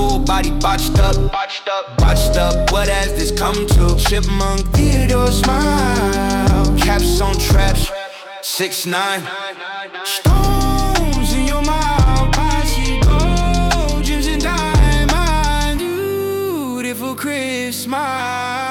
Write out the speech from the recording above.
whole body botched up. What has this come to? Chipmunk Theodore smile. Caps on traps. 6'9". Stones in your mouth. I see gold, gems and diamonds. Beautiful Christmas.